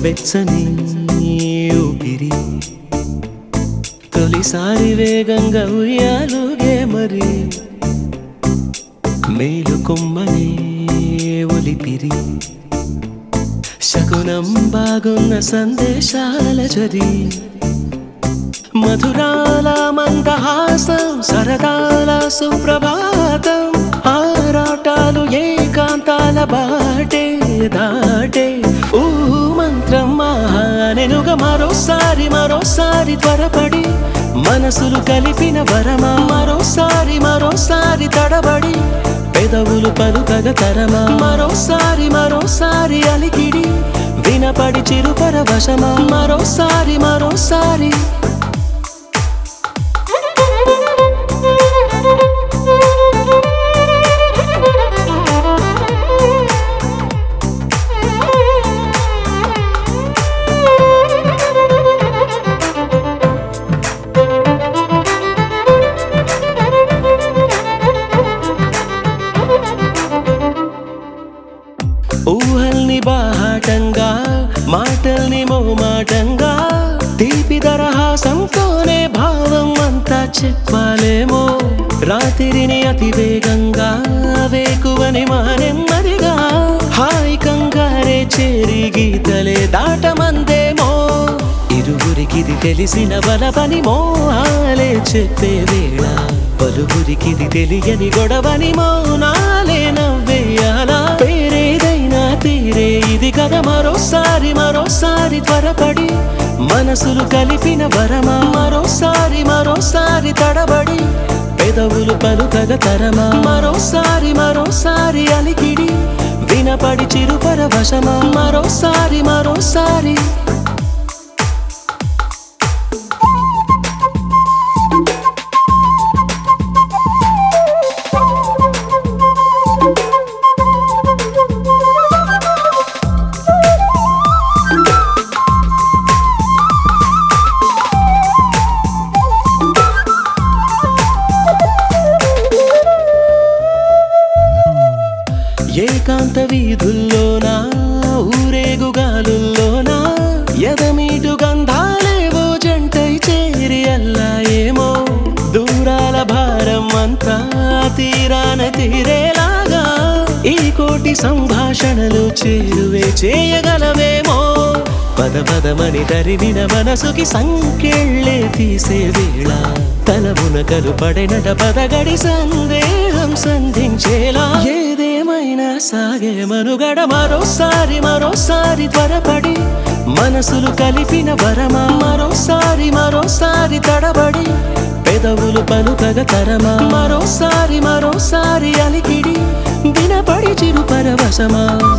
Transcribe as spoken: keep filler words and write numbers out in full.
వెచ్చని ఊపిరి తొలిసారి వేగంగా ఉయ్యాలుగే మరి మేలు కొమ్మనే ఒలిపిరి శకునం బాగున్న సందేశాల జరి మధురాల మందహాసం సరదాల సుప్రభాతం ఆరాటాలు ఏకాంతాల బాటే దాటే ఊ మంత్రం మహానెనుగా మరోసారి మరోసారి త్వరపడి మనసులు కలిపిన వరమా మరోసారి మరోసారి తడబడి పెదవులు పలుకగ తరమా మరోసారి మరోసారి అలికిడి వినపడి చిరుపర వశమా మరోసారి మరోసారి ఊహల్ని బాహాటంగా మాటల్ని మోమాటంగా తీపి దరహాసంతోనే భావం అంతా చెప్పాలేమో రాత్రిని అతి వేగంగా వేకువని మానెమ్మదిగా హాయి కంగారే చేరి గీతలే దాటమందేమో ఇరువురికిది తెలిసిన బలపని మోహాలే చెప్పే వేళ పలువురికిది తెలియని గొడవని మౌనాలే నవ్వేయాలా పేరేదైనా తీరే ఇది కదా మరోసారి మరోసారి త్వరపడి మనసులు కలిపిన వరమా మరోసారి మరోసారి తడబడి పెదవులు పలుకగ తరమా మరోసారి మరోసారి అలికిడి వినపడి చిరుపర వశమా మరోసారి మరోసారి ఏకాంత వీధుల్లోనా ఊరేగుగాలుల్లోనా ఎదమీటు గంధాలేవో జంటై చేరి అల్లా ఏమో దూరాల భారం అంతా తీరాన తీరేలాగా ఈ కోటి సంభాషణలు చేరువే చేయగలవేమో పద పదమని తరిమిన మనసుకి సంకెళ్ళే తీసే వేళ తలమునకలు పడినట పదగడి సందేహం సంధించేలా ఏదేమైనా సాగే మనుగడ మరోసారి మరోసారి త్వరపడి మనసులు కలిపిన వరమా మరోసారి మరోసారి తడబడి పెదవులు పలుకగ తరమా మరోసారి మరోసారి అలికిడి వినపడి చిరుపరవశమా